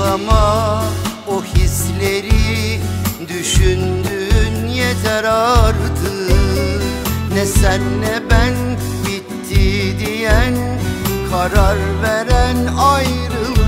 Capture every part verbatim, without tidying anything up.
Saklama o hisleri, düşündüğün yeter artık. Ne sen ne ben bitti diyen, karar veren ayrılık.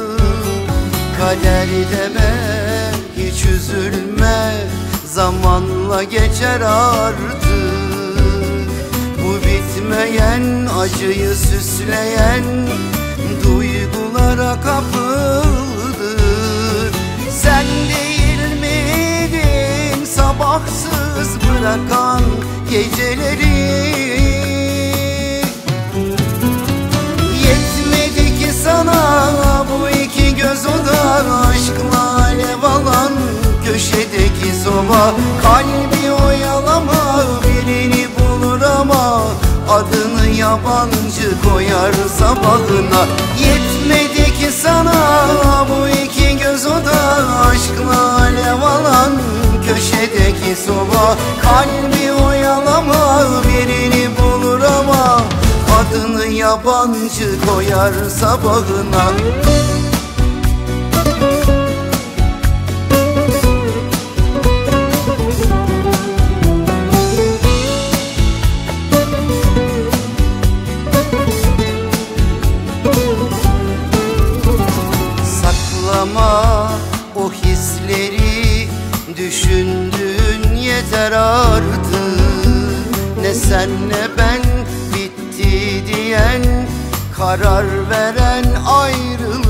Kader deme, hiç üzülme, zamanla geçer artık. Bu bitmeyen acıyı süsleyen duygulara kapıldır. Sen değil miydin sabahsız bırakan geceleri? Yetmedi ki sana bu iki göz oda, aşkla alev alan köşedeki soba. Kalbi oyalama, birini bulur ama adını yabancı koyar sabahına. Yetmedi ki sana bu iki göz oda, aşkla alev alan köşedeki soba. Kalbi oyalama, birini bulur ama adını yabancı koyar sabahına. Saklama o hisleri, düşündüğün yeter artık. Ne sen ne ben bitti diyen, karar veren ayrılık.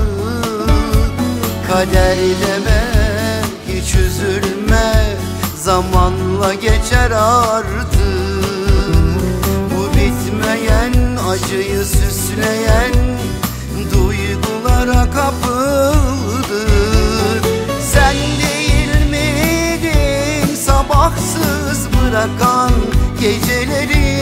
Kader deme, hiç üzülme, zamanla geçer artık. Bu bitmeyen acıyı süsleyen duygulara kapıldır. Sen değil miydin sabahsız bırakan geceleri?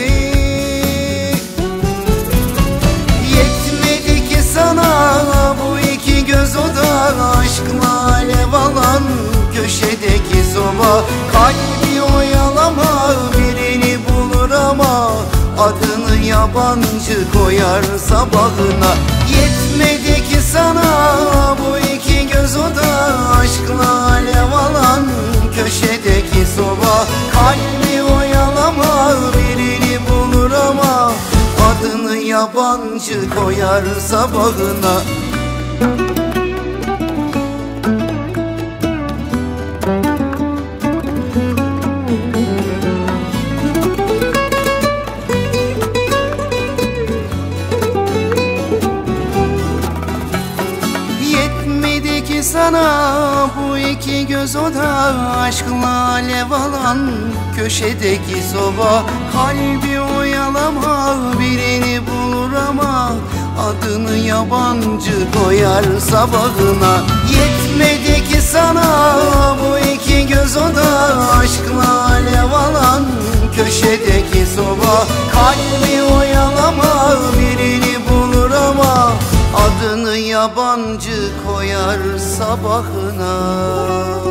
Yetmedi ki sana bu iki göz oda, aşkla alev alan köşedeki soba. Kalbi oyalama, birini bulur ama adını yabancı koyar sabahına. Yetmedi ki sana bu iki göz oda, aşkla alev alan köşedeki soba. Kalbi oyalama, birini bulur ama adını yabancı koyar sabahına. Yetmedi ki sana bu iki göz oda, aşkla alev alan köşedeki soba. Kalbi oyalama, birini bulur ama adını yabancı koyar sabahına. Yetmedi ki sana bu iki göz oda, aşkla alev alan köşedeki soba. Kalbi oyalama, birini bulur ama adını yabancı koyar sabahına.